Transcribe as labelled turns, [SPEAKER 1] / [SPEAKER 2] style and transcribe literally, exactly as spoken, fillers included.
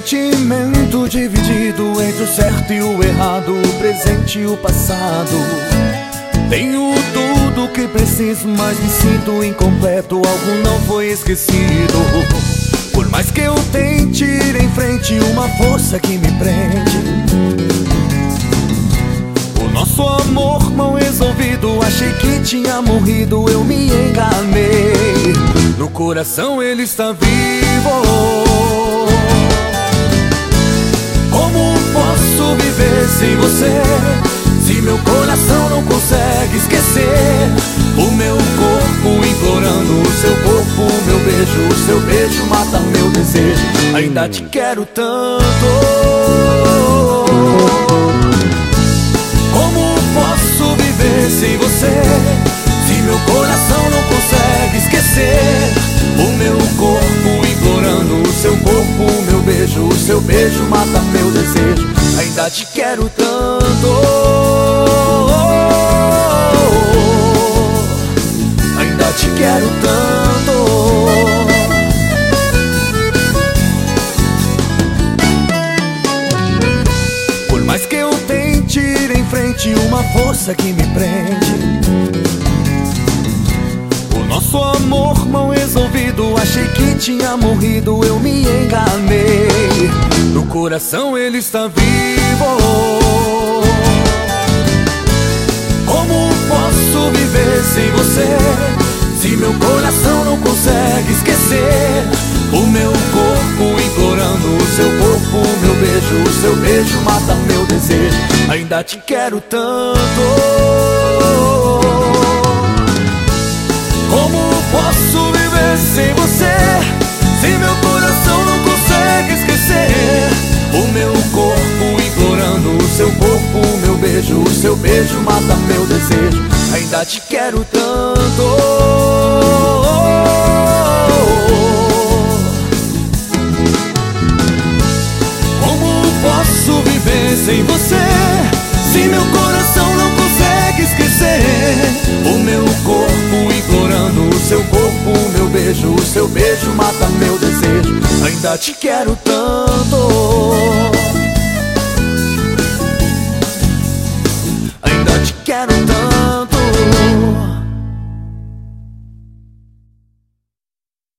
[SPEAKER 1] sentimento dividido entre o certo e o errado, o presente e o passado. Tenho tudo que preciso, mas me sinto incompleto, algo não foi esquecido. Por mais que eu tente ir em frente, uma força que me prende. O nosso amor mal resolvido, achei que tinha morrido, eu me enganei. No coração ele está vivo. Como posso viver sem você, se meu coração não consegue esquecer? O meu corpo implorando o seu corpo, o meu beijo, o seu beijo mata meu desejo. Ainda te quero tanto. Como posso viver sem você, se meu coração não consegue esquecer? O meu corpo implorando o seu corpo, o meu beijo, o seu beijo mata meu desejo. Ainda te quero tanto. Ainda te quero tanto. Por mais que eu tente ir em frente, uma força que me prende. Nosso amor mal resolvido, achei que tinha morrido, eu me enganei. No coração ele está vivo. Como posso viver sem você, se meu coração não consegue esquecer? O meu corpo implorando o seu corpo, o meu beijo, o seu beijo mata meu desejo. Ainda te quero tanto. Como posso viver sem você, se meu coração não consegue esquecer? O meu corpo implorando o seu corpo, o meu beijo, o seu beijo mata meu desejo. Ainda te quero tanto. Como posso viver sem você, se meu coração não consegue esquecer? O meu corpo implorando o seu corpo, o meu beijo, o seu beijo mata meu desejo. Ainda te quero tanto.